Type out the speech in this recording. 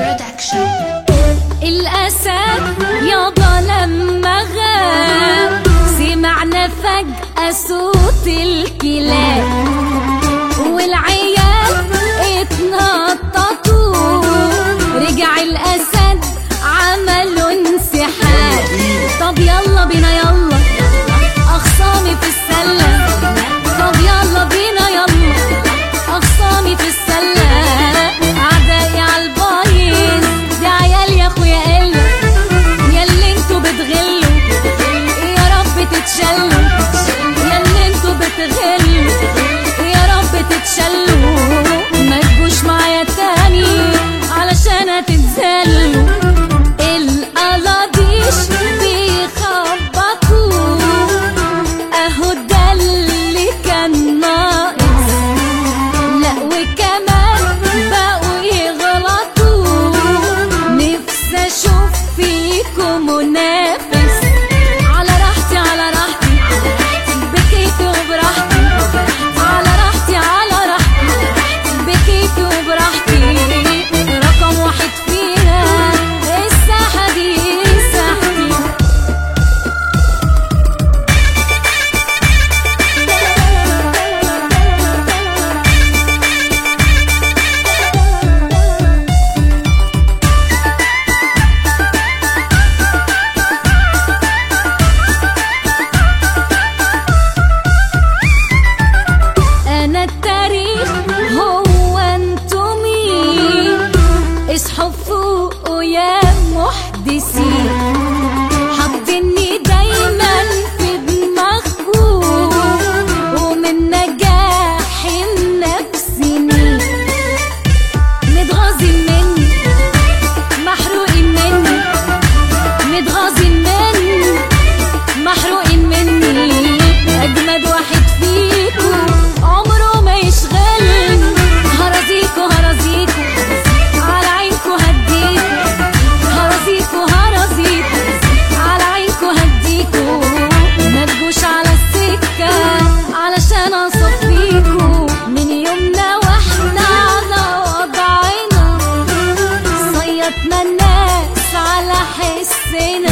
برودكشن. الأسد يابا لما غاب سمعنا فجأة صوت الكلاب، والعيال اتنططوا، رجع الأسد عملوا انسحاب. طب يلا بينا يلا أخصامي في السلة، طب يلا بينا يلا أخصامي في السلة، أعدائي عالبايظ دي عيال يا أخويا قلة، ياللي انتوا بتغلوا يا رب تتشلوا، ياللي انتوا بتغلوا يا رب تتشلوا، ما تجوش معايا تاني علشان هتتذلوا. القلاضيش بيخبطوا اهو ده اللي كان ناقص، لا وكمان بقوا يغلطوا، نفسي اشوف فيكم منافس. على راحتي على راحتي بكيتي وبراحتي، على راحتي على راحتي بكيتي وبراحتي، رقم واحد فيها الساحة دي ساحتي. أنا التاريخ هو انتو مين، اصحوا فوقوا يا محدثين، حاطيني دايما في دماغكم ومن نجاحي لنفسي، متغاظين مني محروقين مني، متغاظين مني محروقين مني، أجمد واحد فيكو عمره ما يشغلني، هرازيكو هرازيكو على عينكو هديكو، هرازيكو هرازيكو على عينكو هديكو، ما تجوش على السكة علشان أصفيكو، من يومنا واحنا على وضعنا صيطنا الناس على حسنا.